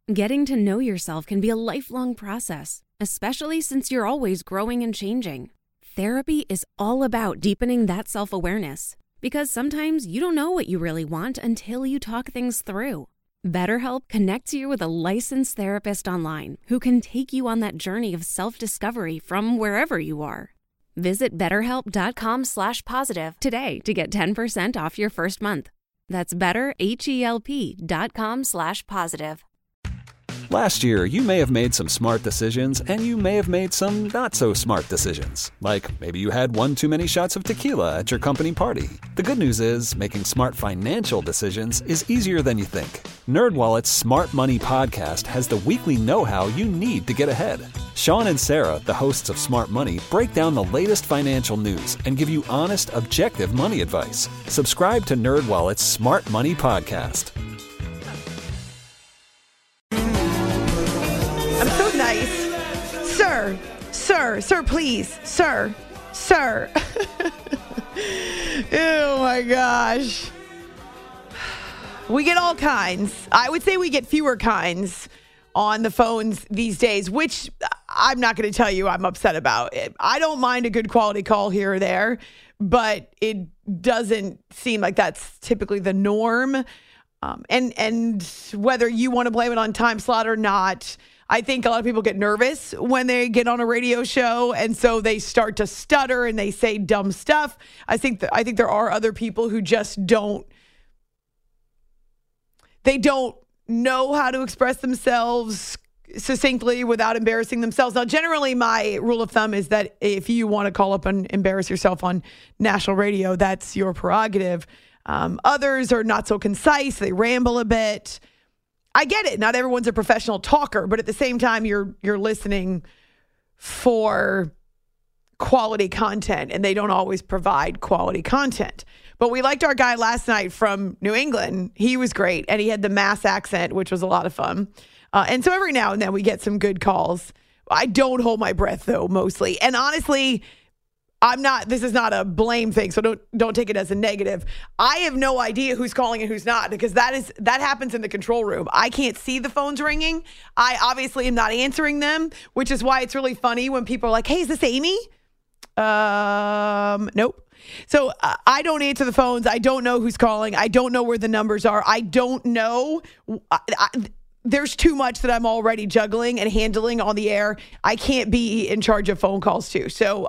Getting to know yourself can be a lifelong process, especially since you're always growing and changing. Therapy is all about deepening that self-awareness, because sometimes you don't know what you really want until you talk things through. BetterHelp connects you with a licensed therapist online who can take you on that journey of self-discovery from wherever you are. Visit BetterHelp.com/positive today to get 10% off your first month. That's BetterHelp.com/positive. Last year, you may have made some smart decisions, and you may have made some not-so-smart decisions. Like maybe you had one too many shots of tequila at your company party. The good news is, making smart financial decisions is easier than you think. NerdWallet's Smart Money Podcast has the weekly know-how you need to get ahead. Sean and Sarah, the hosts of Smart Money, break down the latest financial news and give you honest, objective money advice. Subscribe to NerdWallet's Smart Money Podcast. I'm so nice. Sir, please. Sir. Oh my gosh. We get all kinds. I would say we get fewer kinds on the phones these days, which I'm not going to tell you I'm upset about. I don't mind a good quality call here or there, but it doesn't seem like that's typically the norm. And whether you want to blame it on time slot or not, I think a lot of people get nervous when they get on a radio show, and so they start to stutter and they say dumb stuff. I think there are other people who just don't know how to express themselves succinctly without embarrassing themselves. Now, generally, my rule of thumb is that if you want to call up and embarrass yourself on national radio, that's your prerogative. Others are not so concise. They ramble a bit. I get it. Not everyone's a professional talker, but at the same time, you're listening for quality content, and they don't always provide quality content. But we liked our guy last night from New England. He was great, and he had the Mass accent, which was a lot of fun. And so every now and then we get some good calls. I don't hold my breath, though, mostly. And honestly, this is not a blame thing, so don't take it as a negative. I have no idea who's calling and who's not, because that happens in the control room. I can't see the phones ringing. I obviously am not answering them, which is why it's really funny when people are like, "Hey, is this Amy?" Nope. So I don't answer the phones. I don't know who's calling. I don't know where the numbers are. I don't know. There's too much that I'm already juggling and handling on the air. I can't be in charge of phone calls too. So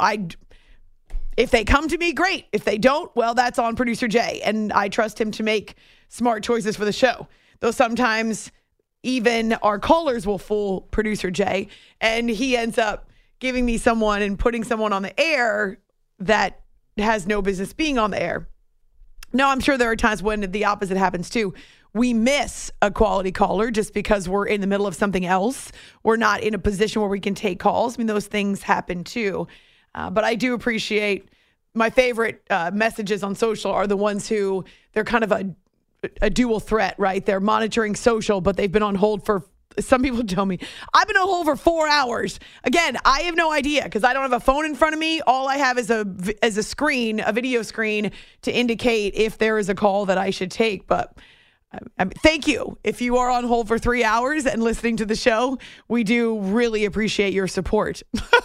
if they come to me, great. If they don't, well, that's on producer Jay. And I trust him to make smart choices for the show. Though sometimes even our callers will fool producer Jay, and he ends up giving me someone and putting someone on the air that has no business being on the air. No, I'm sure there are times when the opposite happens too. We miss a quality caller just because we're in the middle of something else. We're not in a position where we can take calls. I mean, those things happen too. But I do appreciate my favorite messages on social are the ones who they're kind of a dual threat, right? They're monitoring social, but they've been on hold for, some people tell me, I've been on hold for 4 hours. Again, I have no idea because I don't have a phone in front of me. All I have is a video screen to indicate if there is a call that I should take. But thank you. If you are on hold for 3 hours and listening to the show, we do really appreciate your support.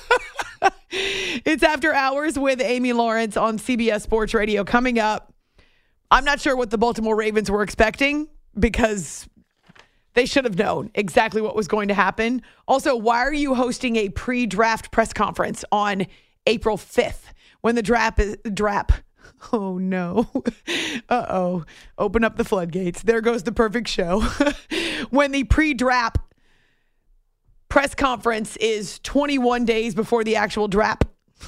It's After Hours with Amy Lawrence on CBS Sports Radio. Coming up, I'm not sure what the Baltimore Ravens were expecting because they should have known exactly what was going to happen. Also, why are you hosting a pre-draft press conference on April 5th when the draft is Oh, no. Uh-oh. Open up the floodgates. There goes the perfect show. When the pre-draft press conference is 21 days before the actual draft,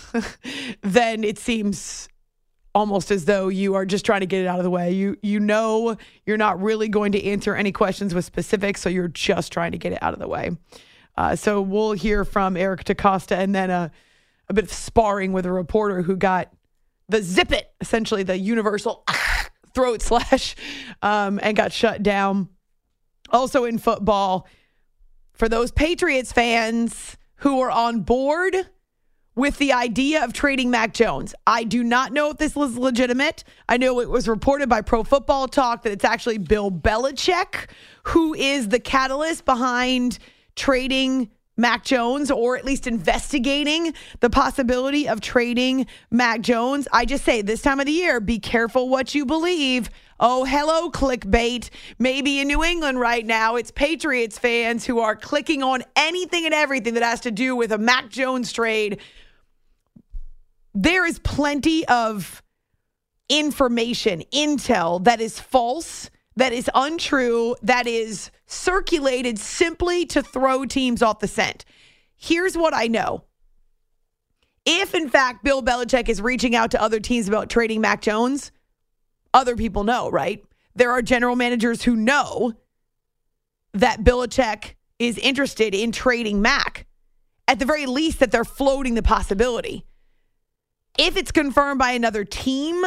then it seems almost as though you are just trying to get it out of the way. You know you're not really going to answer any questions with specifics, so you're just trying to get it out of the way. So we'll hear from Eric DaCosta and then a bit of sparring with a reporter who got the zip it, essentially the universal throat slash, and got shut down. Also in football, for those Patriots fans who are on board with the idea of trading Mac Jones. I do not know if this was legitimate. I know it was reported by Pro Football Talk that it's actually Bill Belichick who is the catalyst behind trading Mac Jones, or at least investigating the possibility of trading Mac Jones. I just say this time of the year, be careful what you believe. Oh, hello, clickbait. Maybe in New England right now, it's Patriots fans who are clicking on anything and everything that has to do with a Mac Jones trade. There is plenty of information, intel that is false, that is untrue, that is circulated simply to throw teams off the scent. Here's what I know. If, in fact, Bill Belichick is reaching out to other teams about trading Mac Jones, other people know, right? There are general managers who know that Belichick is interested in trading Mac. At the very least, that they're floating the possibility. If it's confirmed by another team,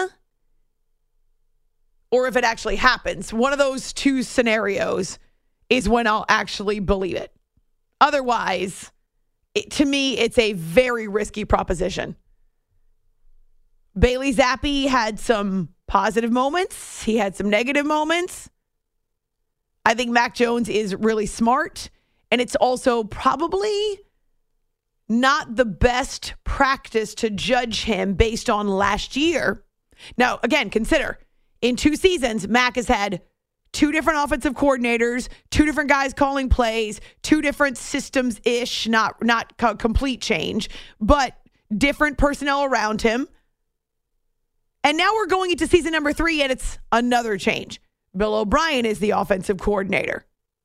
or if it actually happens, one of those two scenarios is when I'll actually believe it. Otherwise, to me, it's a very risky proposition. Bailey Zappi had some positive moments. He had some negative moments. I think Mac Jones is really smart, and it's also probably not the best practice to judge him based on last year. Now, again, consider, in 2 seasons, Mac has had 2 different offensive coordinators, 2 different guys calling plays, 2 different systems-ish, not complete change, but different personnel around him. And now we're going into season number 3, and it's another change. Bill O'Brien is the offensive coordinator.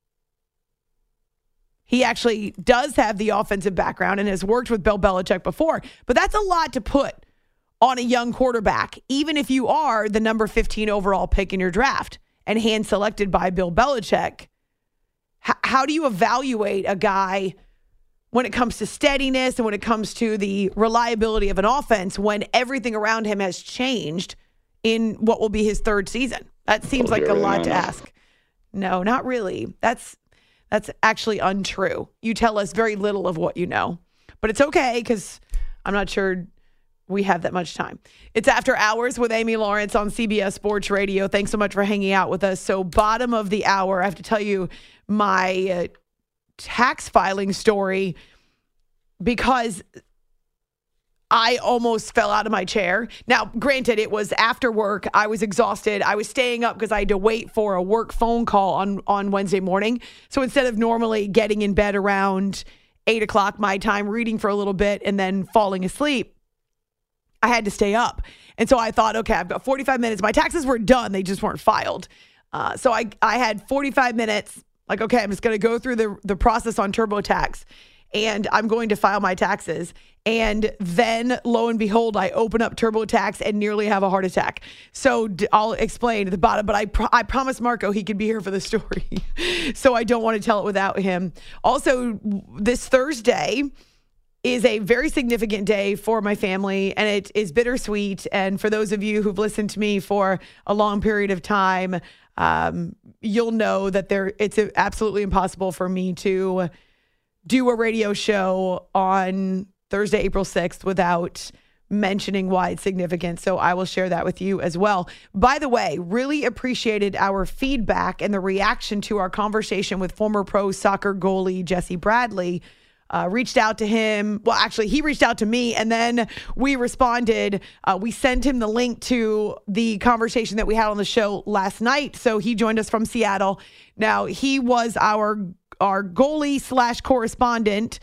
He actually does have the offensive background and has worked with Bill Belichick before, but that's a lot to put on a young quarterback, even if you are the number 15 overall pick in your draft and hand-selected by Bill Belichick. How do you evaluate a guy when it comes to steadiness and when it comes to the reliability of an offense when everything around him has changed in what will be his 3rd season? That seems like a lot to ask. No, not really. That's actually untrue. You tell us very little of what you know. But it's okay because I'm not sure we have that much time. It's After Hours with Amy Lawrence on CBS Sports Radio. Thanks so much for hanging out with us. So bottom of the hour, I have to tell you my tax filing story because I almost fell out of my chair. Now, granted, it was after work. I was exhausted. I was staying up because I had to wait for a work phone call on Wednesday morning. So instead of normally getting in bed around 8 o'clock my time, reading for a little bit, and then falling asleep, I had to stay up. And so I thought, okay, I've got 45 minutes. My taxes were done. They just weren't filed. So I had 45 minutes. Like, okay, I'm just going to go through the process on TurboTax, and I'm going to file my taxes. And then, lo and behold, I open up TurboTax and nearly have a heart attack. So I'll explain at the bottom, but I promised Marco he could be here for the story. So I don't want to tell it without him. Also, this Thursday is a very significant day for my family, and it is bittersweet. And for those of you who've listened to me for a long period of time, you'll know that it's absolutely impossible for me to do a radio show on Thursday, April 6th without mentioning why it's significant. So I will share that with you as well. By the way, really appreciated our feedback and the reaction to our conversation with former pro soccer goalie Jesse Bradley. Reached out to him. Well, actually, he reached out to me, and then we responded. We sent him the link to the conversation that we had on the show last night. So he joined us from Seattle. Now, he was our goalie / correspondent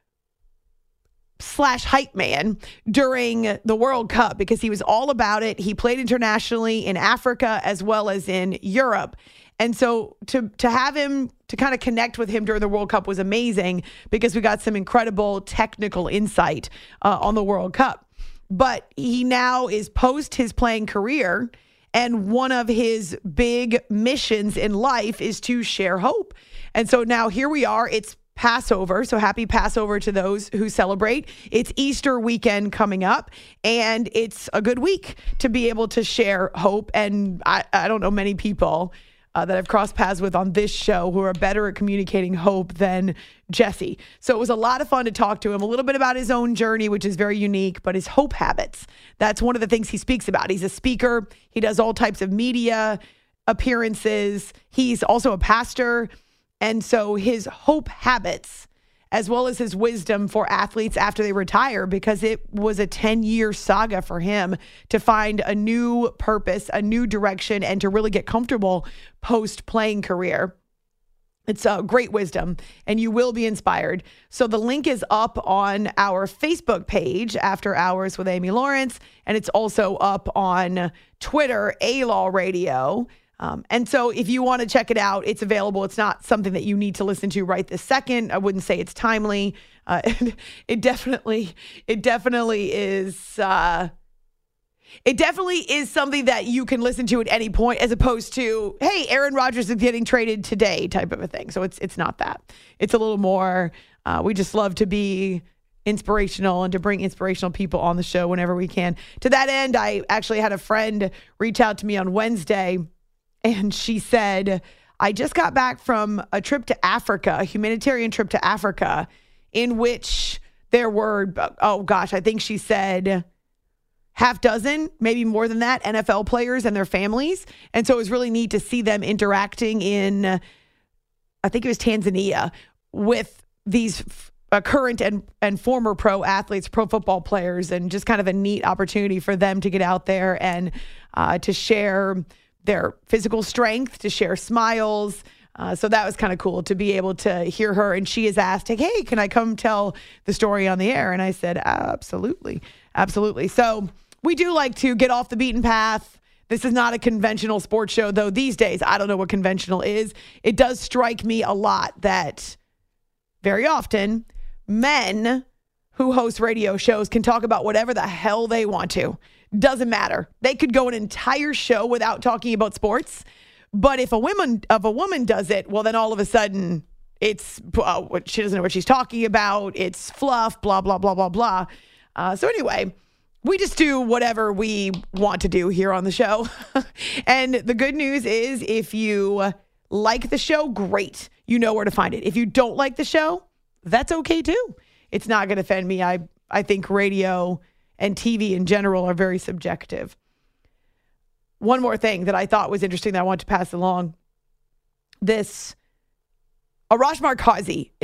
/ hype man during the World Cup because he was all about it. He played internationally in Africa as well as in Europe. And so to have him, to kind of connect with him during the World Cup was amazing because we got some incredible technical insight on the World Cup. But he now is post his playing career, and one of his big missions in life is to share hope. And so now here we are. It's Passover. So happy Passover to those who celebrate. It's Easter weekend coming up, and it's a good week to be able to share hope. And I don't know many people that I've crossed paths with on this show who are better at communicating hope than Jesse. So it was a lot of fun to talk to him, a little bit about his own journey, which is very unique, but his hope habits. That's one of the things he speaks about. He's a speaker. He does all types of media appearances. He's also a pastor. And so his hope habits, as well as his wisdom for athletes after they retire, because it was a 10-year saga for him to find a new purpose, a new direction, and to really get comfortable post-playing career. It's a great wisdom, and you will be inspired. So the link is up on our Facebook page, After Hours with Amy Lawrence, and it's also up on Twitter, A-Law Radio. And so if you want to check it out, it's available. It's not something that you need to listen to right this second. I wouldn't say it's timely. It definitely is. It definitely is something that you can listen to at any point, as opposed to, hey, Aaron Rodgers is getting traded today type of a thing. So it's not that. It's a little more. We just love to be inspirational and to bring inspirational people on the show whenever we can. To that end, I actually had a friend reach out to me on Wednesday. And she said, I just got back from a trip to Africa, a humanitarian trip to Africa, in which there were, I think she said half dozen, maybe more than that, NFL players and their families. And so it was really neat to see them interacting in, I think it was Tanzania, with these current and former pro athletes, pro football players, and just kind of a neat opportunity for them to get out there and to share their physical strength, to share smiles. So that was kind of cool to be able to hear her. And she has asked, hey, can I come tell the story on the air? And I said, absolutely. Absolutely. So we do like to get off the beaten path. This is not a conventional sports show, though these days, I don't know what conventional is. It does strike me a lot that very often men who host radio shows can talk about whatever the hell they want to. Doesn't matter. They could go an entire show without talking about sports. But if a woman does it, well, then all of a sudden it's she doesn't know what she's talking about. It's fluff, blah, blah, blah, blah, blah. So anyway, we just do whatever we want to do here on the show. And the good news is, if you like the show, great. You know where to find it. If you don't like the show, that's okay too. It's not going to offend me. I think radio and TV in general are very subjective. One more thing that I thought was interesting that I want to pass along. Arash Markazi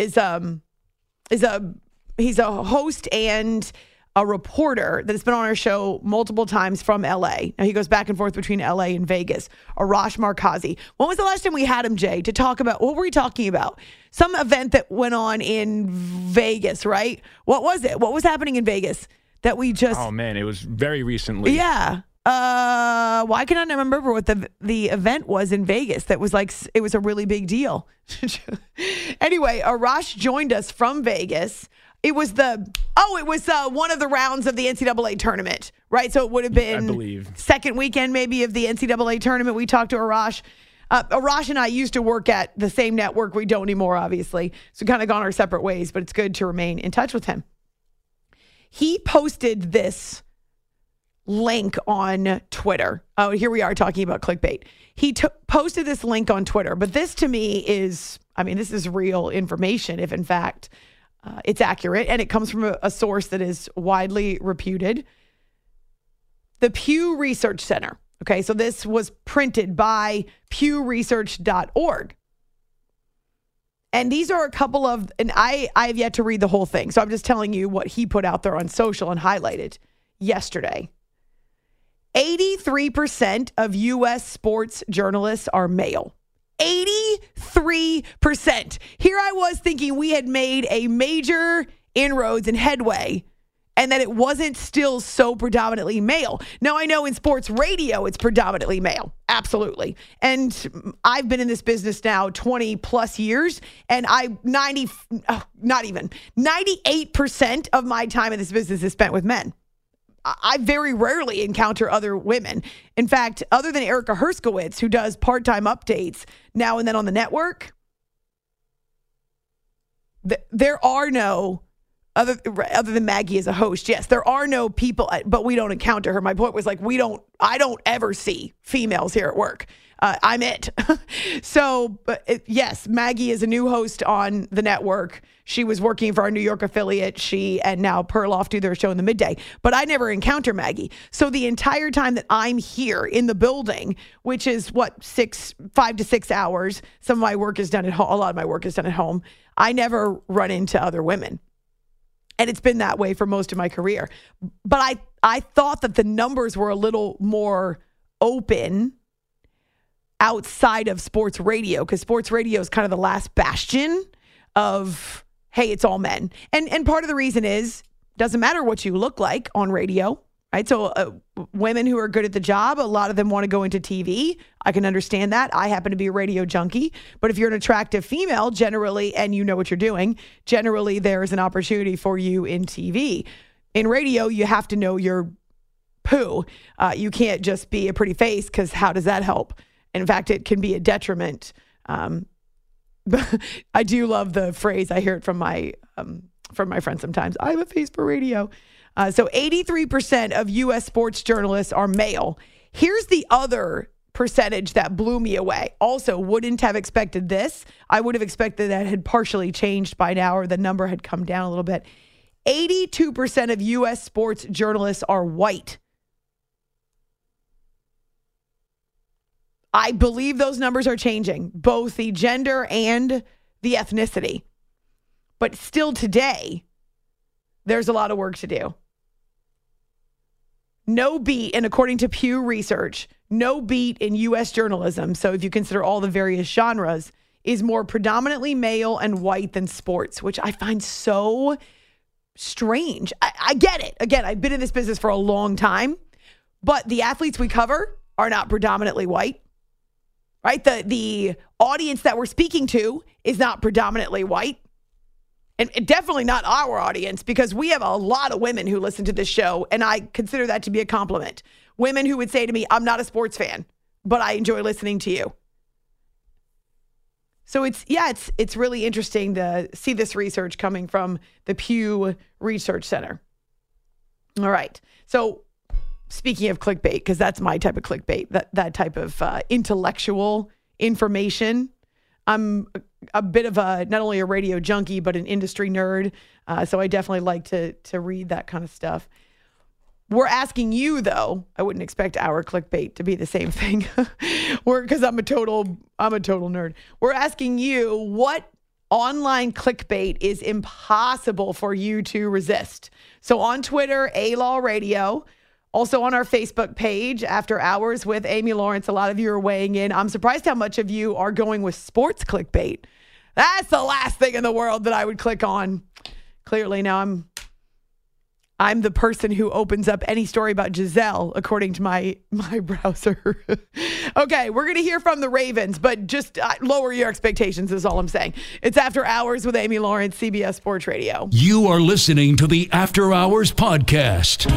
he's a host and a reporter that has been on our show multiple times from LA. Now he goes back and forth between LA and Vegas. Arash Markazi. When was the last time we had him, Jay, to talk about, what were we talking about? Some event that went on in Vegas, right? What was it? What was happening in Vegas that we just... Oh, man, it was very recently. Yeah. Why can I not remember what the event was in Vegas that was like, it was a really big deal. Anyway, Arash joined us from Vegas. It was one of the rounds of the NCAA tournament, right? So it would have been, I believe, second weekend maybe of the NCAA tournament. We talked to Arash. Arash and I used to work at the same network. We don't anymore, obviously. So kind of gone our separate ways, but it's good to remain in touch with him. He posted this link on Twitter. Oh, here we are talking about clickbait. He posted this link on Twitter, but this to me is, this is real information if in fact it's accurate, and it comes from a source that is widely reputed. The Pew Research Center. Okay, so this was printed by pewresearch.org. And these are a couple of, and I have yet to read the whole thing, so I'm just telling you what he put out there on social and highlighted yesterday. 83% of U.S. sports journalists are male. 83%. Here I was thinking we had made a major inroads and headway, and that it wasn't still so predominantly male. Now, I know in sports radio, it's predominantly male. Absolutely. And I've been in this business now 20 plus years, and 98% of my time in this business is spent with men. I very rarely encounter other women. In fact, other than Erica Herskowitz, who does part-time updates now and then on the network, there are no other than Maggie as a host. Yes, there are no people, but we don't encounter her. My point was like, I don't ever see females here at work. I'm it. So, yes, Maggie is a new host on the network. She was working for our New York affiliate. She and now Perloff do their show in the midday. But I never encounter Maggie. So the entire time that I'm here in the building, which is 5 to 6 hours, some of my work is done at home. A lot of my work is done at home. I never run into other women. And it's been that way for most of my career. But I thought that the numbers were a little more open outside of sports radio, because sports radio is kind of the last bastion of, hey, it's all men. And part of the reason is, doesn't matter what you look like on radio, right? So women who are good at the job, a lot of them want to go into TV. I can understand that. I happen to be a radio junkie. But if you're an attractive female, generally, and you know what you're doing, generally there's an opportunity for you in TV. In radio, you have to know your poo. You can't just be a pretty face, because how does that help? In fact, it can be a detriment. But I do love the phrase. I hear it from my friends sometimes. I have a face for radio. So 83% of U.S. sports journalists are male. Here's the other percentage that blew me away. Also, wouldn't have expected this. I would have expected that had partially changed by now, or the number had come down a little bit. 82% of U.S. sports journalists are white. I believe those numbers are changing, both the gender and the ethnicity. But still today, there's a lot of work to do. No beat, and according to Pew Research, no beat in U.S. journalism, so if you consider all the various genres, is more predominantly male and white than sports, which I find so strange. I get it. Again, I've been in this business for a long time, but the athletes we cover are not predominantly white. Right? The audience that we're speaking to is not predominantly white. And definitely not our audience, because we have a lot of women who listen to this show, and I consider that to be a compliment. Women who would say to me, I'm not a sports fan, but I enjoy listening to you. So it's really interesting to see this research coming from the Pew Research Center. All right. So speaking of clickbait, because that's my type of clickbait, that type of intellectual information. I'm a bit of not only a radio junkie, but an industry nerd. So I definitely like to read that kind of stuff. We're asking you, though. I wouldn't expect our clickbait to be the same thing, because I'm a total nerd. We're asking you, what online clickbait is impossible for you to resist? So on Twitter, A-Law Radio. Also on our Facebook page, After Hours with Amy Lawrence, a lot of you are weighing in. I'm surprised how much of you are going with sports clickbait. That's the last thing in the world that I would click on. Clearly now I'm the person who opens up any story about Giselle, according to my browser. Okay, we're going to hear from the Ravens, but just lower your expectations is all I'm saying. It's After Hours with Amy Lawrence, CBS Sports Radio. You are listening to the After Hours podcast.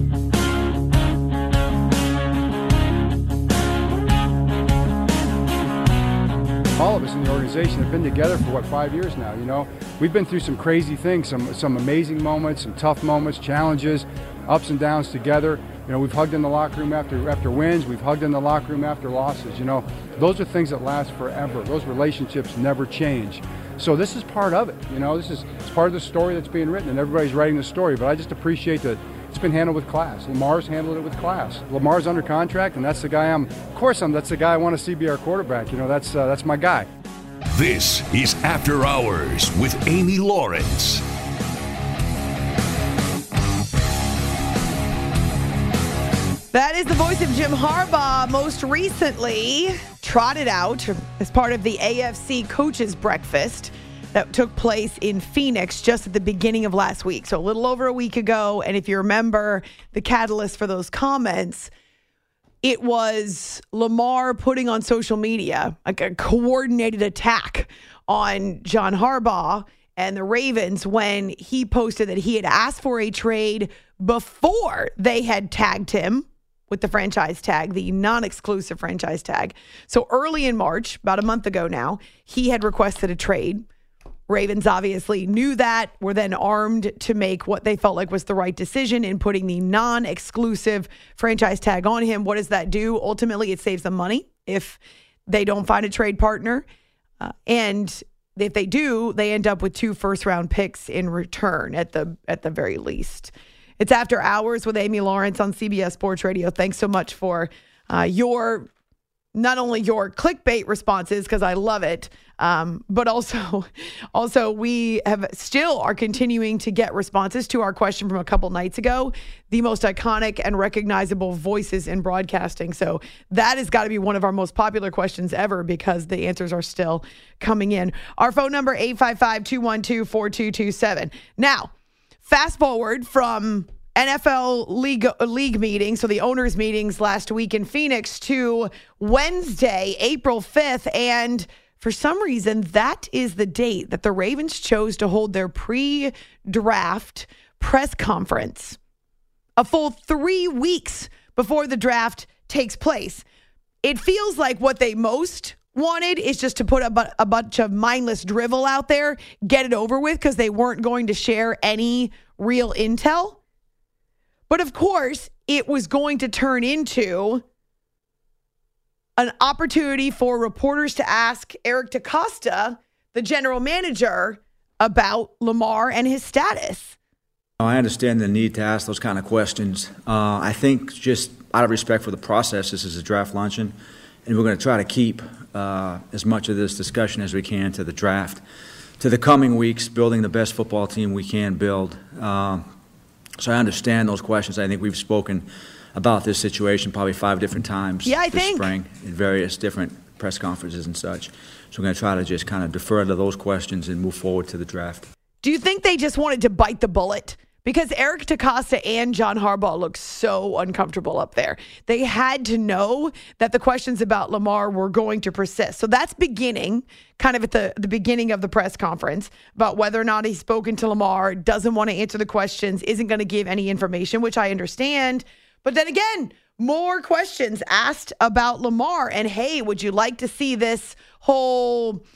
All of us in the organization have been together for 5 years now. You know, we've been through some crazy things, some amazing moments, some tough moments, challenges, ups and downs together. You know, we've hugged in the locker room after wins. We've hugged in the locker room after losses. You know, those are things that last forever. Those relationships never change. So this is part of it. You know, it's part of the story that's being written, and everybody's writing the story. But I just appreciate that it's been handled with class. Lamar's handled it with class. Lamar's under contract, and that's the guy that's the guy I want to see be our quarterback. You know, that's my guy. This is After Hours with Amy Lawrence. That is the voice of Jim Harbaugh, most recently trotted out as part of the AFC Coaches Breakfast that took place in Phoenix just at the beginning of last week. So a little over a week ago. And if you remember the catalyst for those comments, it was Lamar putting on social media like a coordinated attack on John Harbaugh and the Ravens when he posted that he had asked for a trade before they had tagged him with the franchise tag, the non-exclusive franchise tag. So early in March, about a month ago now, he had requested a trade. Ravens obviously knew that, were then armed to make what they felt like was the right decision in putting the non-exclusive franchise tag on him. What does that do? Ultimately, it saves them money if they don't find a trade partner. And if they do, they end up with 2 first-round picks in return at the very least. It's After Hours with Amy Lawrence on CBS Sports Radio. Thanks so much for not only your clickbait responses, because I love it, but also we are continuing to get responses to our question from a couple nights ago, the most iconic and recognizable voices in broadcasting. So that has got to be one of our most popular questions ever, because the answers are still coming in. Our phone number, 855-212-4227. Now, fast forward from NFL league meetings, so the owners' meetings last week in Phoenix, to Wednesday, April 5th. And for some reason, that is the date that the Ravens chose to hold their pre-draft press conference, a full 3 weeks before the draft takes place. It feels like what they most wanted is just to put a bunch of mindless drivel out there, get it over with, because they weren't going to share any real intel. But of course, it was going to turn into an opportunity for reporters to ask Eric DeCosta, the general manager, about Lamar and his status. I understand the need to ask those kind of questions. I think just out of respect for the process, this is a draft luncheon, and we're going to try to keep as much of this discussion as we can to the draft, to the coming weeks, building the best football team we can build. So I understand those questions. I think we've spoken about this situation probably 5 different times this spring in various different press conferences and such. So we're going to try to just kind of defer to those questions and move forward to the draft. Do you think they just wanted to bite the bullet? Because Eric DeCosta and John Harbaugh look so uncomfortable up there. They had to know that the questions about Lamar were going to persist. So that's beginning, kind of at the beginning of the press conference, about whether or not he's spoken to Lamar, doesn't want to answer the questions, isn't going to give any information, which I understand. But then again, more questions asked about Lamar. And hey, would you like to see this whole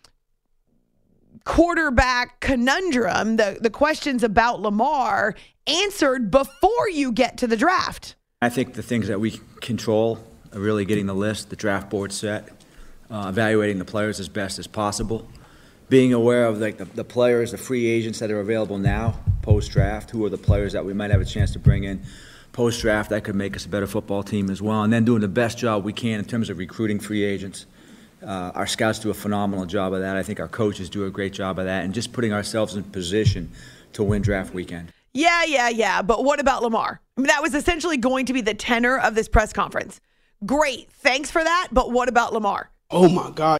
quarterback conundrum, the questions about Lamar, answered before you get to the draft? I think the things that we control are really getting the list, the draft board set, evaluating the players as best as possible, being aware of the players, the free agents that are available now, post-draft, who are the players that we might have a chance to bring in post-draft that could make us a better football team as well, and then doing the best job we can in terms of recruiting free agents. Our scouts do a phenomenal job of that. I think our coaches do a great job of that, and just putting ourselves in position to win draft weekend. Yeah. But what about Lamar? I mean, that was essentially going to be the tenor of this press conference. Great. Thanks for that. But what about Lamar? Oh, my God.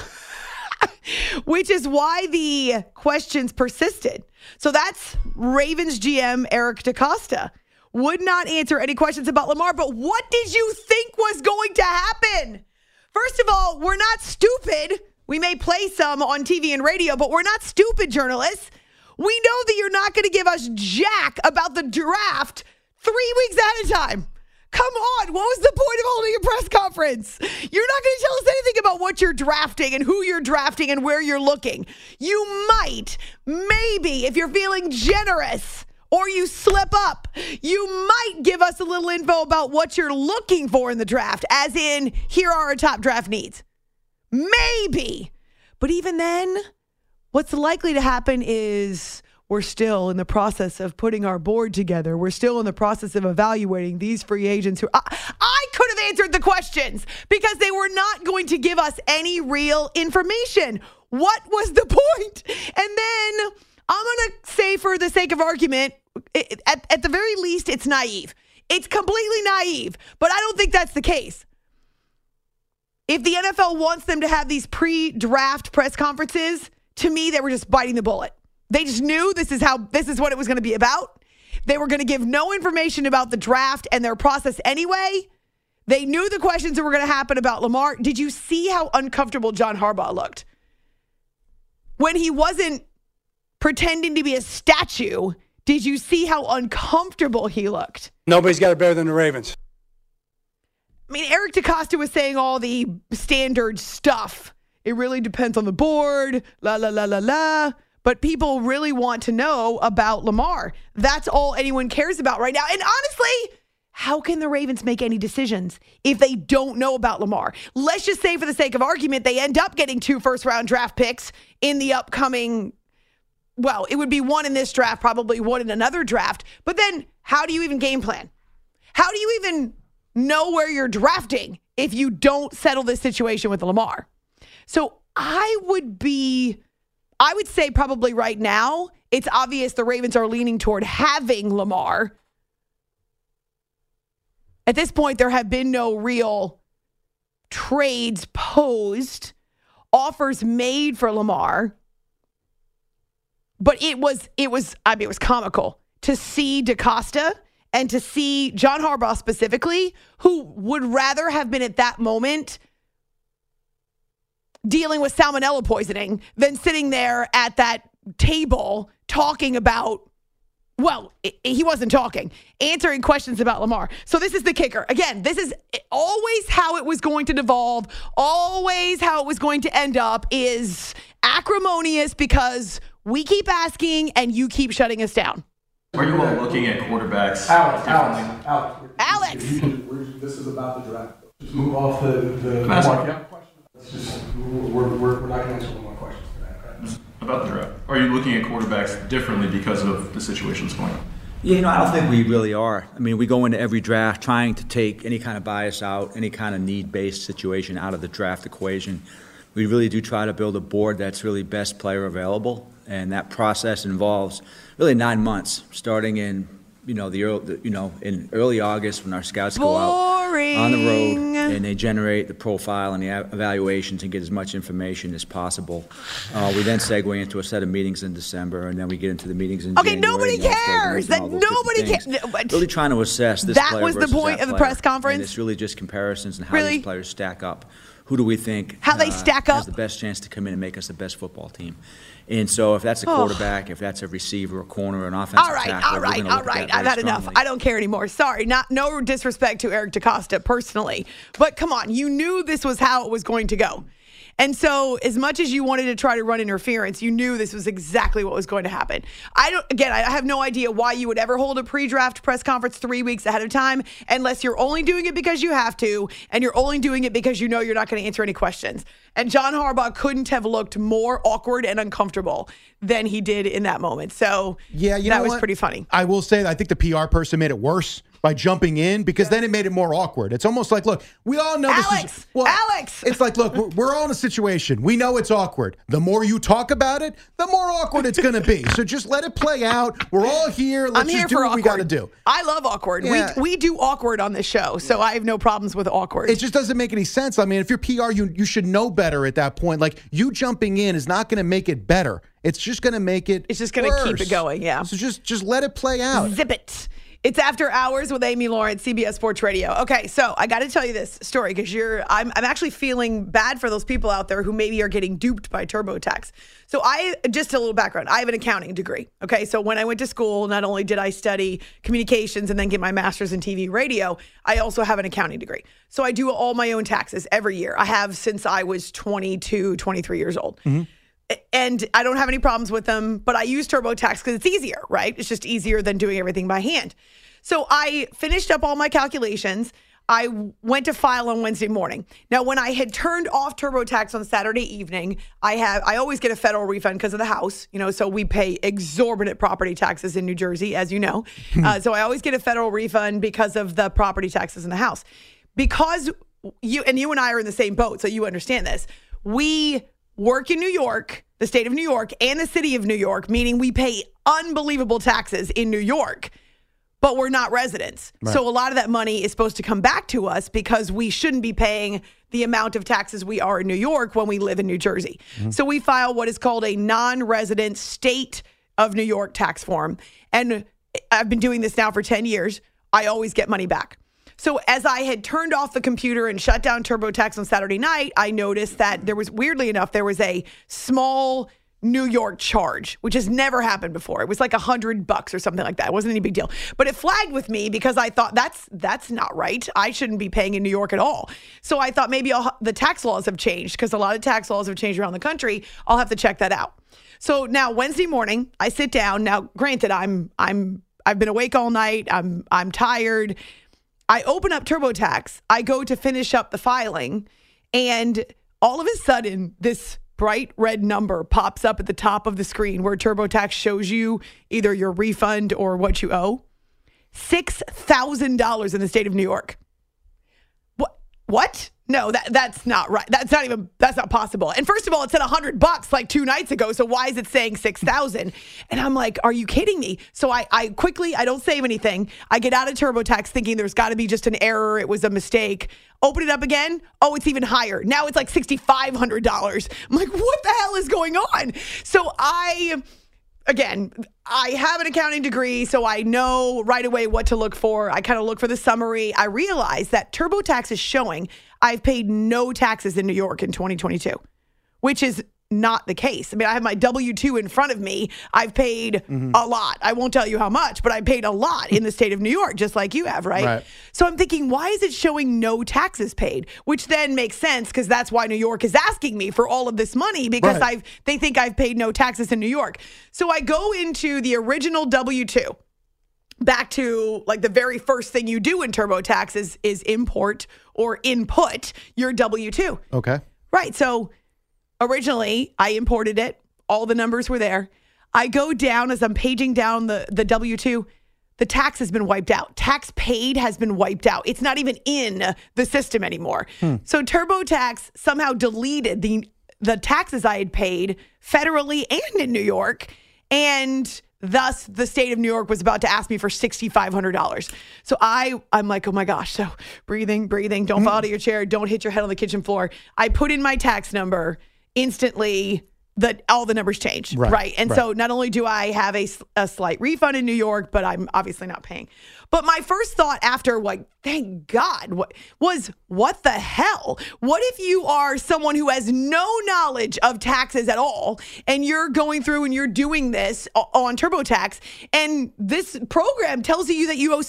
Which is why the questions persisted. So that's Ravens GM Eric DeCosta. Would not answer any questions about Lamar. But what did you think was going to happen? First of all, we're not stupid. We may play some on TV and radio, but we're not stupid journalists. We know that you're not going to give us jack about the draft 3 weeks at a time. Come on. What was the point of holding a press conference? You're not going to tell us anything about what you're drafting and who you're drafting and where you're looking. You might, maybe, if you're feeling generous, or you slip up, you might give us a little info about what you're looking for in the draft, as in, here are our top draft needs. Maybe. But even then, what's likely to happen is we're still in the process of putting our board together. We're still in the process of evaluating these free agents who I could have answered the questions because they were not going to give us any real information. What was the point? And then I'm going to say, for the sake of argument, at the very least, it's naive. It's completely naive, but I don't think that's the case. If the NFL wants them to have these pre-draft press conferences, to me, they were just biting the bullet. They just knew this is what it was going to be about. They were going to give no information about the draft and their process anyway. They knew the questions that were going to happen about Lamar. Did you see how uncomfortable John Harbaugh looked? When he wasn't pretending to be a statue, did you see how uncomfortable he looked? Nobody's got it better than the Ravens. I mean, Eric DeCosta was saying all the standard stuff. It really depends on the board, la, la, la, la, la. But people really want to know about Lamar. That's all anyone cares about right now. And honestly, how can the Ravens make any decisions if they don't know about Lamar? Let's just say, for the sake of argument, they end up getting 2 first-round draft picks in the upcoming, well, it would be 1 in this draft, probably 1 in another draft. But then how do you even game plan? How do you even know where you're drafting if you don't settle this situation with Lamar? So I would say probably right now, it's obvious the Ravens are leaning toward having Lamar. At this point, there have been no real trades posed, offers made for Lamar. But it was comical to see DeCosta and to see John Harbaugh specifically, who would rather have been at that moment dealing with salmonella poisoning than sitting there at that table talking about, well, he wasn't talking, answering questions about Lamar. So this is the kicker. Again, this is always how it was going to devolve, always how it was going to end up, is acrimonious because we keep asking and you keep shutting us down. Are you all looking at quarterbacks? Alex. This is about the draft. Just move off the market question. We're not going to answer one more question today. About the draft. Are you looking at quarterbacks differently because of the situations going on? Yeah, I don't think we really are. I mean, we go into every draft trying to take any kind of bias out, any kind of need-based situation out of the draft equation. We really do try to build a board that's really best player available, and that process involves really 9 months, starting in in early August when our scouts go out on the road and they generate the profile and the evaluations and get as much information as possible. We then segue into a set of meetings in December, and then we get into the meetings in January. Okay, nobody cares. Nobody cares. Really trying to assess this player versus that player. That was the point of the press conference? And it's really just comparisons and how these players stack up. Who do we think how they stack up has the best chance to come in and make us the best football team? And so if that's a quarterback, if that's a receiver, a corner, an offensive tackle, all right. I've had enough. I don't care anymore. Sorry, no disrespect to Eric DeCosta personally, but come on, you knew this was how it was going to go. And so as much as you wanted to try to run interference, you knew this was exactly what was going to happen. I have no idea why you would ever hold a pre-draft press conference 3 weeks ahead of time unless you're only doing it because you have to, and you're only doing it because you know you're not going to answer any questions. And John Harbaugh couldn't have looked more awkward and uncomfortable than he did in that moment. So yeah, that was pretty funny. I will say that I think the PR person made it worse by jumping in, because then it made it more awkward. It's almost like, look, we all know Alex. It's like, look, we're all in a situation. We know it's awkward. The more you talk about it, the more awkward it's going to be. So just let it play out. We're all here. Let's just do what we got to do. I love awkward. Yeah. We do awkward on this show, so I have no problems with awkward. It just doesn't make any sense. I mean, if you're PR, you should know better at that point. Like, you jumping in is not going to make it better. It's just going to make it It's just going to keep it going, yeah. So just let it play out. Zip it. It's After Hours with Amy Lawrence, CBS Sports Radio. Okay, so I got to tell you this story because I'm actually feeling bad for those people out there who maybe are getting duped by TurboTax. So just a little background. I have an accounting degree. Okay, so when I went to school, not only did I study communications and then get my master's in TV radio, I also have an accounting degree. So I do all my own taxes every year. I have since I was 22, 23 years old. Mm-hmm. And I don't have any problems with them, but I use TurboTax because it's easier, right? It's just easier than doing everything by hand. So I finished up all my calculations. I went to file on Wednesday morning. Now, when I had turned off TurboTax on Saturday evening, I always get a federal refund because of the house, so we pay exorbitant property taxes in New Jersey, as you know. So I always get a federal refund because of the property taxes in the house. Because you and I are in the same boat, so you understand this. We work in New York, the state of New York, and the city of New York, meaning we pay unbelievable taxes in New York, but we're not residents. Right. So a lot of that money is supposed to come back to us because we shouldn't be paying the amount of taxes we are in New York when we live in New Jersey. Mm-hmm. So we file what is called a non-resident state of New York tax form. And I've been doing this now for 10 years. I always get money back. So as I had turned off the computer and shut down TurboTax on Saturday night, I noticed that weirdly enough, there was a small New York charge, which has never happened before. It was like $100 or something like that. It wasn't any big deal. But it flagged with me because I thought that's not right. I shouldn't be paying in New York at all. So I thought maybe the tax laws have changed because a lot of tax laws have changed around the country. I'll have to check that out. So now Wednesday morning, I sit down. Now, granted, I've been awake all night. I'm tired. I open up TurboTax. I go to finish up the filing, and all of a sudden, this bright red number pops up at the top of the screen where TurboTax shows you either your refund or what you owe. $6,000 in the state of New York. What? No, that's not right. That's not possible. And first of all, it said $100 like 2 nights ago. So why is it saying 6,000? And I'm like, are you kidding me? So I quickly, I don't save anything. I get out of TurboTax thinking there's got to be just an error. It was a mistake. Open it up again. Oh, it's even higher. Now it's like $6,500. I'm like, what the hell is going on? So Again, I have an accounting degree, so I know right away what to look for. I kind of look for the summary. I realize that TurboTax is showing I've paid no taxes in New York in 2022, which is not the case. I mean, I have my W-2 in front of me. I've paid a lot. I won't tell you how much, but I paid a lot in the state of New York, just like you have, right? So I'm thinking, why is it showing no taxes paid? Which then makes sense because that's why New York is asking me for all of this money because they think I've paid no taxes in New York. So I go into the original W-2. Back to like the very first thing you do in TurboTax is import or input your W-2. Okay. Right. So originally, I imported it. All the numbers were there. I go down as I'm paging down the W-2. The tax has been wiped out. Tax paid has been wiped out. It's not even in the system anymore. So TurboTax somehow deleted the taxes I had paid federally and in New York. And thus, the state of New York was about to ask me for $6,500. So I'm like, oh my gosh. So breathing. Don't fall out of your chair. Don't hit your head on the kitchen floor. I put in my tax number. Instantly, all the numbers changed, right? And so not only do I have a slight refund in New York, but I'm obviously not paying. But my first thought after, like, thank God, what the hell? What if you are someone who has no knowledge of taxes at all, and you're going through and you're doing this on TurboTax, and this program tells you that you owe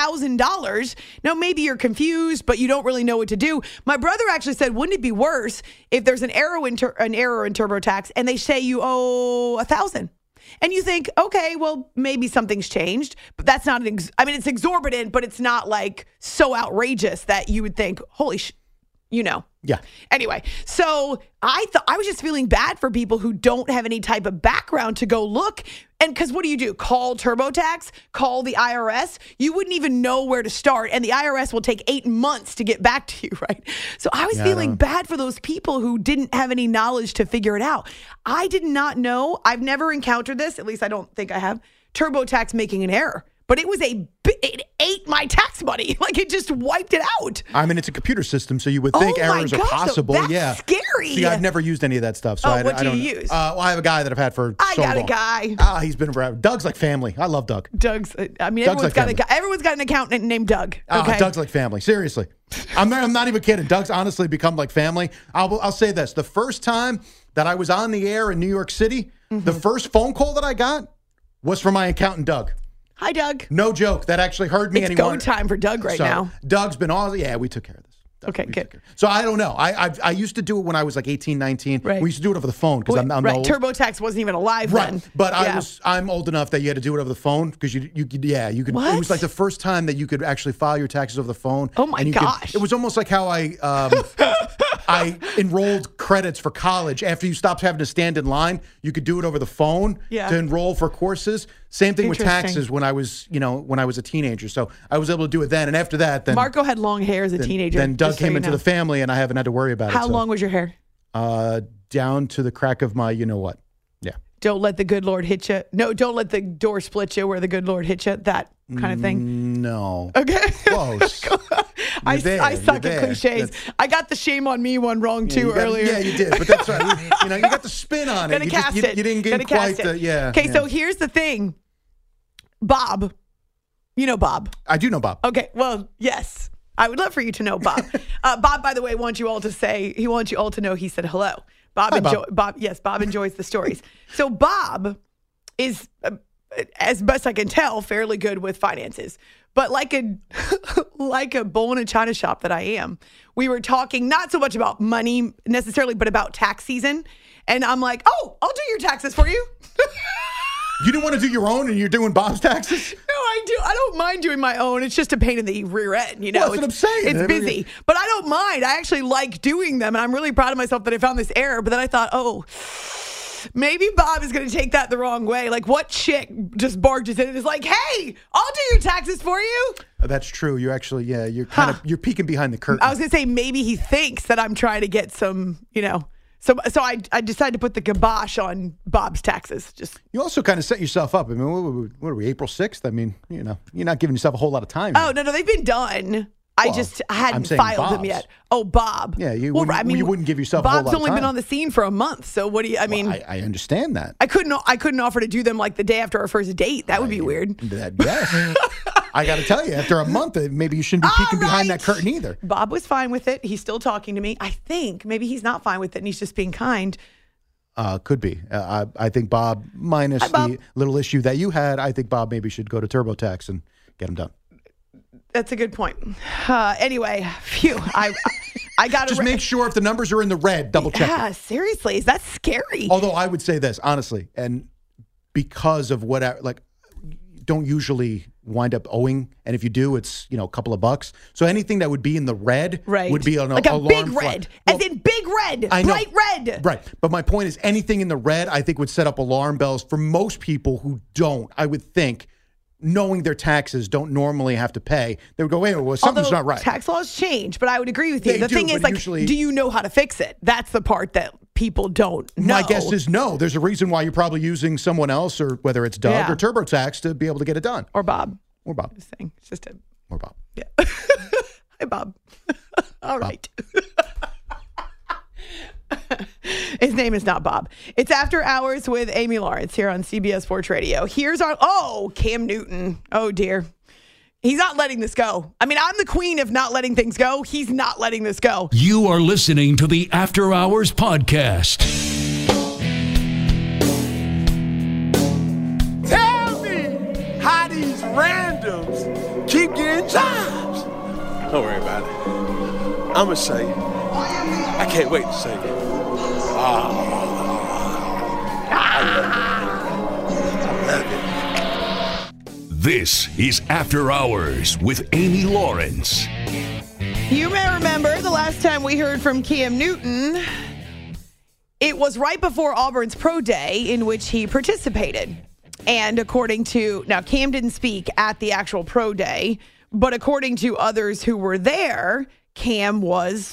$6,000? Now, maybe you're confused, but you don't really know what to do. My brother actually said, wouldn't it be worse if there's an error in TurboTax and they say you owe $1,000? And you think, okay, well, maybe something's changed, but that's not it's exorbitant, but it's not like so outrageous that you would think, holy Yeah. Anyway, so I was just feeling bad for people who don't have any type of background to go look. And because what do? Call TurboTax? Call the IRS? You wouldn't even know where to start. And the IRS will take 8 months to get back to you, right? So I was feeling bad for those people who didn't have any knowledge to figure it out. I did not know. I've never encountered this. At least I don't think I have. TurboTax making an error. But it ate my tax money. Like, it just wiped it out. I mean, it's a computer system, so you would think errors are possible. That's scary. See, I've never used any of that stuff. So what do you use? Well, I have a guy that I've had for so long. I got a guy. He's been forever. Doug's like family. I love Doug. Everyone's got an accountant named Doug. Okay? Doug's like family. Seriously. I'm not even kidding. Doug's honestly become like family. I'll say this. The first time that I was on the air in New York City, the first phone call that I got was from my accountant, Doug. Hi, Doug. No joke. That actually heard me. It's go time for Doug now. Doug's been awesome. Yeah, we took care of this. Okay, good. So I don't know. I used to do it when I was like 18, 19. Right. We used to do it over the phone because I'm old. TurboTax wasn't even alive then. But I'm old enough that you had to do it over the phone because you could. What? It was like the first time that you could actually file your taxes over the phone. Oh my gosh! It was almost like how I enrolled credits for college. After you stopped having to stand in line, you could do it over the phone to enroll for courses. Same thing with taxes when I was a teenager. So I was able to do it then. And after that, then Marco had long hair as a teenager. Then Doug came into the family, and I haven't had to worry about it. How long was your hair? Down to the crack of my, you know what? Yeah. Don't let the good Lord hit you. No, don't let the door split you where the good Lord hit you. That kind of thing. No. Okay. Close. I suck at cliches. I got the shame on me one wrong too earlier. Yeah, you did. But that's right. You got the spin on it. You didn't get quite the, Okay, so here's the thing. Bob. You know Bob. I do know Bob. Okay, well, yes. I would love for you to know Bob. Bob, by the way, wants you all to know he said hello. Bob enjoys the stories. So Bob is, as best I can tell, fairly good with finances. But like a bull in a china shop that I am, we were talking not so much about money necessarily, but about tax season. And I'm like, oh, I'll do your taxes for you. You didn't want to do your own and you're doing Bob's taxes? No, I do. I don't mind doing my own. It's just a pain in the rear end, you know. Well, that's what I'm saying. It's busy. But I don't mind. I actually like doing them. And I'm really proud of myself that I found this error. But then I thought, oh, maybe Bob is going to take that the wrong way. Like, what chick just barges in and is like, hey, I'll do your taxes for you? That's true. You're actually, you're you're peeking behind the curtain. I was going to say, maybe he thinks that I'm trying to get some, So I decided to put the kibosh on Bob's taxes. You also kind of set yourself up. I mean, what are we, April 6th? I mean, you're not giving yourself a whole lot of time. Oh, no, they've been done. I hadn't filed them yet. Oh, Bob. Yeah, you wouldn't give yourself a whole lot of time. Bob's only been on the scene for a month, so what do you, I understand that. I couldn't offer to do them like the day after our first date. That would be weird. Yes. I got to tell you, after a month, maybe you shouldn't be peeking behind that curtain either. Bob was fine with it. He's still talking to me. I think maybe he's not fine with it and he's just being kind. Could be. I think Bob, minus the little issue that you had, I think Bob maybe should go to TurboTax and get him done. That's a good point. Anyway, phew. I got to just make sure if the numbers are in the red, double check. Yeah, seriously, is that scary? Although I would say this honestly, and because of don't usually wind up owing, and if you do, it's a couple of bucks. So anything that would be in the red would be an like a alarm big red, as in big red, bright red. Right, but my point is, anything in the red, I think would set up alarm bells for most people who don't. I would think, knowing their taxes don't normally have to pay, they would go, wait, well, something's not right. Tax laws change, but I would agree with you. The thing is, do you know how to fix it? That's the part that people don't know. My guess is no. There's a reason why you're probably using someone else, or whether it's Doug or TurboTax, to be able to get it done. Or Bob. Just saying. It's just Or Bob. Yeah. Hi, Bob. All right. His name is not Bob. It's After Hours with Amy Lawrence here on CBS Sports Radio. Here's Cam Newton. Oh, dear. He's not letting this go. I mean, I'm the queen of not letting things go. He's not letting this go. You are listening to the After Hours podcast. Tell me how these randoms keep getting jobs. Don't worry about it. I'm going to show you. I can't wait to show you. I love it. This is After Hours with Amy Lawrence. You may remember the last time we heard from Cam Newton, it was right before Auburn's Pro Day in which he participated. And now Cam didn't speak at the actual Pro Day, but according to others who were there, Cam was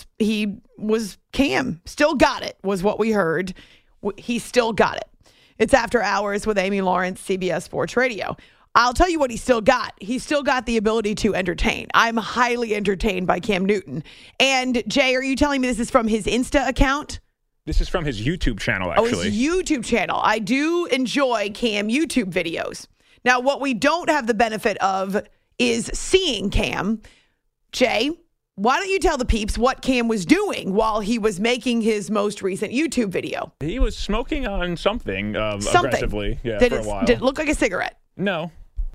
Cam. Still got it, was what we heard. He still got it. It's After Hours with Amy Lawrence, CBS Sports Radio. I'll tell you what he still got. He still got the ability to entertain. I'm highly entertained by Cam Newton. And Jay, are you telling me this is from his Insta account? This is from his YouTube channel, actually. Oh, his YouTube channel. I do enjoy Cam YouTube videos. Now, what we don't have the benefit of is seeing Cam. Jay, why don't you tell the peeps what Cam was doing while he was making his most recent YouTube video? He was smoking on something aggressively for a while. Did it look like a cigarette? No.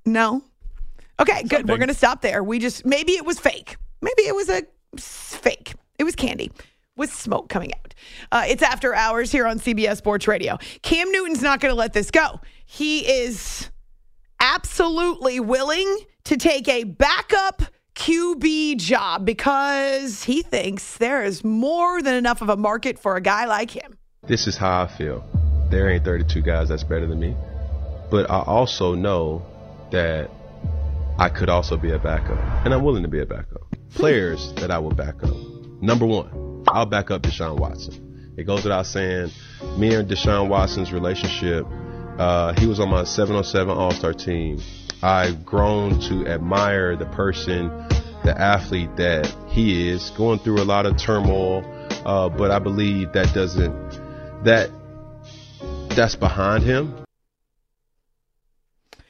Okay, good. We're going to stop there. Maybe it was fake. Maybe it was a fake. It was candy with smoke coming out. It's After Hours here on CBS Sports Radio. Cam Newton's not going to let this go. He is absolutely willing to take a backup QB job because he thinks there is more than enough of a market for a guy like him. This is how I feel. There ain't 32 guys that's better than me. But I also know that I could also be a backup. And I'm willing to be a backup. Players that I will back up. Number one, I'll back up Deshaun Watson. It goes without saying, me and Deshaun Watson's relationship, he was on my 707 All-Star team. I've grown to admire the person, the athlete that he is, going through a lot of turmoil, but I believe that's behind him.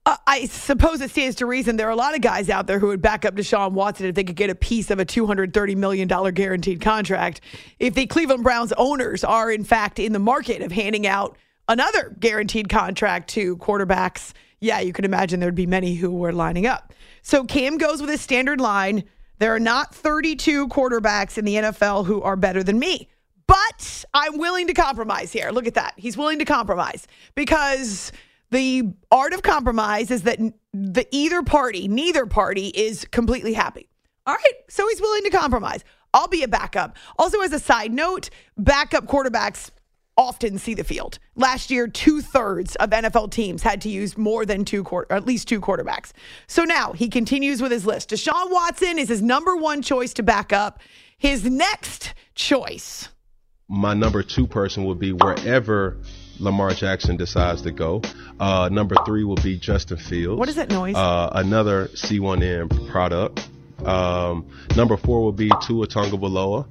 I suppose it stands to reason there are a lot of guys out there who would back up Deshaun Watson if they could get a piece of a $230 million guaranteed contract. If the Cleveland Browns owners are, in fact, in the market of handing out another guaranteed contract to quarterbacks, yeah, you can imagine there'd be many who were lining up. So Cam goes with his standard line. There are not 32 quarterbacks in the NFL who are better than me. But I'm willing to compromise here. Look at that. He's willing to compromise because the art of compromise is that neither party is completely happy. All right, so he's willing to compromise. I'll be a backup. Also, as a side note, backup quarterbacks often see the field. Last year, 2/3 of NFL teams had to use more than at least two quarterbacks. So now he continues with his list. Deshaun Watson is his number one choice to back up. His next choice. My number 2 person will be wherever Lamar Jackson decides to go. Number 3 will be Justin Fields. What is that noise? Another C1N product. Number 4 will be Tua Tagovailoa.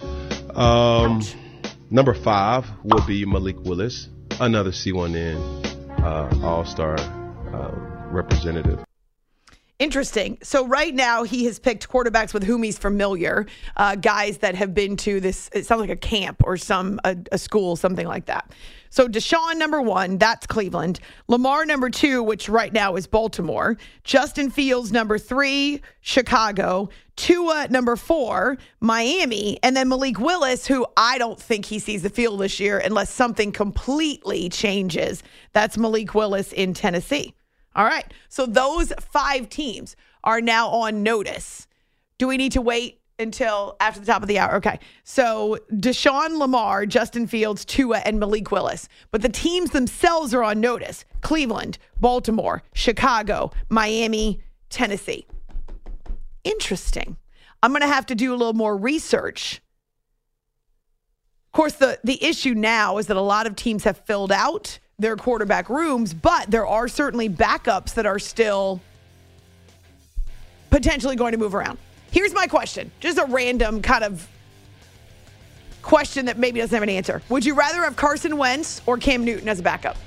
Number 5 will be Malik Willis, another C1N All-Star representative. Interesting. So right now he has picked quarterbacks with whom he's familiar, guys that have been to this, it sounds like a camp or a school, something like that. So Deshaun, number 1, that's Cleveland. Lamar, number 2, which right now is Baltimore. Justin Fields, number 3, Chicago. Tua, number 4, Miami. And then Malik Willis, who I don't think he sees the field this year unless something completely changes. That's Malik Willis in Tennessee. All right. So those 5 teams are now on notice. Do we need to wait until after the top of the hour? Okay. So Deshaun, Lamar, Justin Fields, Tua, and Malik Willis. But the teams themselves are on notice. Cleveland, Baltimore, Chicago, Miami, Tennessee. Interesting. I'm going to have to do a little more research. Of course, the issue now is that a lot of teams have filled out their quarterback rooms, but there are certainly backups that are still potentially going to move around. Here's my question. Just a random kind of question that maybe doesn't have an answer. Would you rather have Carson Wentz or Cam Newton as a backup?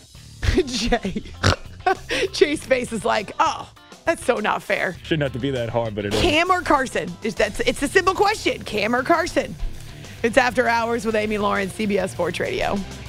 Chase face is like, oh, that's so not fair. Shouldn't have to be that hard, but it is. Cam or Carson? It's a simple question. Cam or Carson? It's After Hours with Amy Lawrence, CBS Sports Radio.